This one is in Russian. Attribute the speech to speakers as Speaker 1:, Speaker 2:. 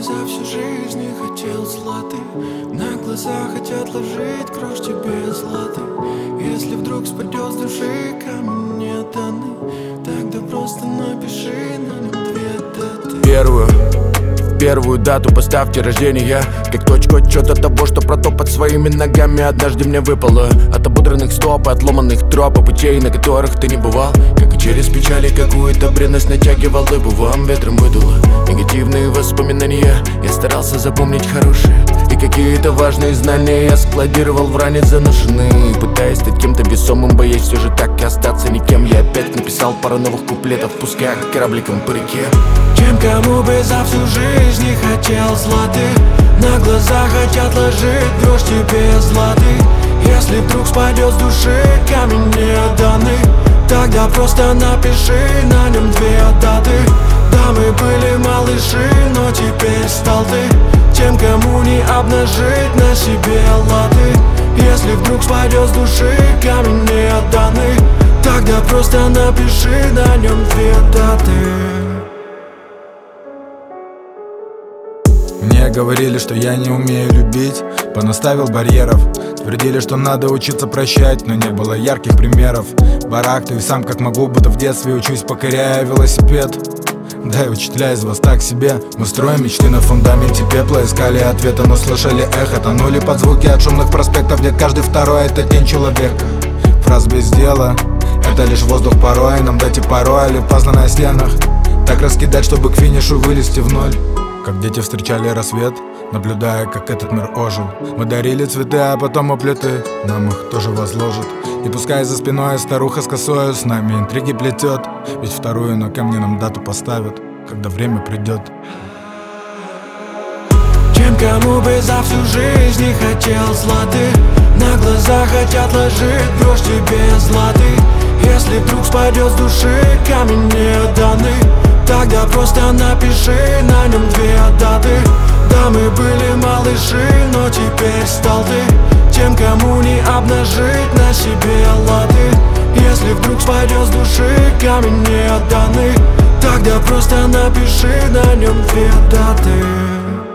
Speaker 1: за всю жизнь не хотел златы. На глаза хотят ложить кровь тебе златы. Если вдруг спадет с души камень не даны, тогда просто напиши на нем 2 даты.
Speaker 2: Первую дату поставьте рождения, как точку отчета того, что протопать своими ногами однажды мне выпало. От ободранных стоп и отломанных троп, путей, на которых ты не бывал. Как и через печали какую-то бренность натягивал, и вам ветром выдуло негативные воспоминания. Я старался запомнить хорошие, и какие-то важные знания я складировал в ране заношенные, пытаясь стать кем-то весомым, боясь все же так и остаться никем. Я опять написал пару новых куплетов, пускай корабликом по реке.
Speaker 1: Тем, кому бы за всю жизнь не хотел златы, на глаза хотят ложить грош тебе златы. Если вдруг спадет с души камень не даны, тогда просто напиши на нем 2 даты. Да, мы были малыши, но теперь стал ты тем, кому не обнажить на себе латы. Если вдруг спадет с души камень не даны, тогда просто напиши на нем 2 даты.
Speaker 3: Мне говорили, что я не умею любить, понаставил барьеров. Твердили, что надо учиться прощать, но не было ярких примеров. Барахтаюсь сам как могу, будто в детстве учусь, покоряя велосипед. Да и учителя из вас так себе. Мы строим мечты на фундаменте пепла, искали ответы, но слышали эхо. Тонули под звуки от шумных проспектов, где каждый второй — это тень человека. Фраз без дела — это лишь воздух порой. Нам дать и пароли, пазлы на стенах так раскидать, чтобы к финишу вылезти в ноль. Как дети встречали рассвет, наблюдая, как этот мир ожил. Мы дарили цветы, а потом у плиты нам их тоже возложат. И пускай за спиной старуха с косою с нами интриги плетет, ведь вторую на камне нам дату поставят, когда время придет.
Speaker 1: Тем, кому бы за всю жизнь не хотел златы, на глаза хотят ложить грош тебе златы. Если вдруг спадет с души камень не даны, тогда просто напиши на нем 2 даты. Да, мы были малыши, но теперь стал ты тем, кому не обнажить на себе латы. Если вдруг спадет с души камень не даны, тогда просто напиши на нем 2 даты.